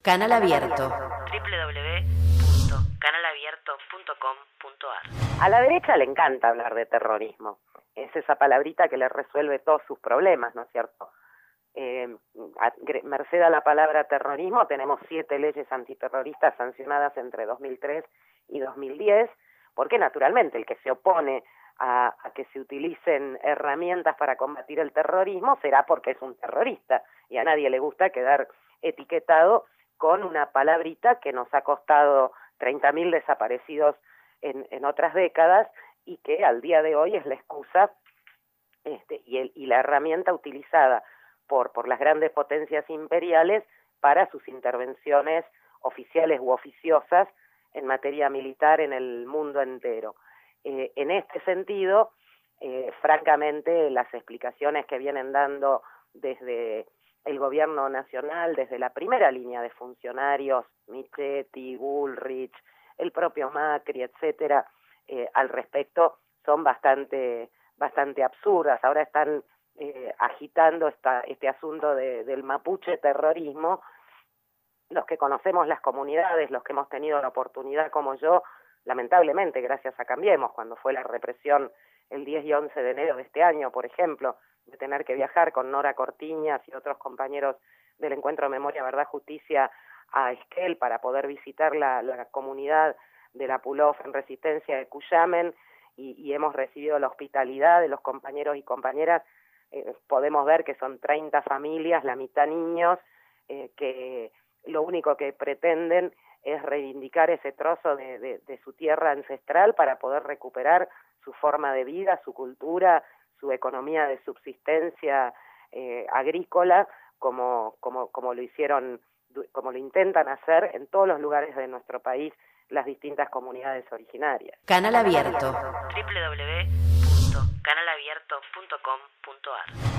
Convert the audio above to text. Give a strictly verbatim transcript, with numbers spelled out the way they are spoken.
Canal Abierto. doble u doble u doble u punto canal abierto punto com punto a r. A la derecha le encanta hablar de terrorismo. Es esa palabrita que le resuelve todos sus problemas, ¿no es cierto? Eh, a, merced a la palabra terrorismo, tenemos siete leyes antiterroristas sancionadas entre dos mil tres y dos mil diez, porque naturalmente el que se opone a, a que se utilicen herramientas para combatir el terrorismo será porque es un terrorista, y a nadie le gusta quedar etiquetado con una palabrita que nos ha costado treinta mil desaparecidos en, en otras décadas y que al día de hoy es la excusa este, y, el, y la herramienta utilizada por, por las grandes potencias imperiales para sus intervenciones oficiales u oficiosas en materia militar en el mundo entero. Eh, en este sentido, eh, francamente, las explicaciones que vienen dando desde el gobierno nacional, desde la primera línea de funcionarios, Michetti, Bullrich, el propio Macri, etcétera, eh, al respecto son bastante, bastante absurdas. Ahora están eh, agitando esta, este asunto de, del mapuche terrorismo. Los que conocemos las comunidades, los que hemos tenido la oportunidad como yo, lamentablemente, gracias a Cambiemos, cuando fue la represión el diez y once de enero de este año, por ejemplo, de tener que viajar con Nora Cortiñas y otros compañeros del Encuentro Memoria, Verdad, Justicia a Esquel para poder visitar la, la comunidad de la Pulof en Resistencia de Cuyamen y, y hemos recibido la hospitalidad de los compañeros y compañeras. Eh, podemos ver que son treinta familias, la mitad niños, eh, que lo único que pretenden es reivindicar ese trozo de, de, de su tierra ancestral para poder recuperar su forma de vida, su cultura, su economía de subsistencia eh, agrícola, como, como, como lo hicieron, como lo intentan hacer en todos los lugares de nuestro país las distintas comunidades originarias. Canal Abierto. doble u doble u doble u punto canal abierto punto com punto a r.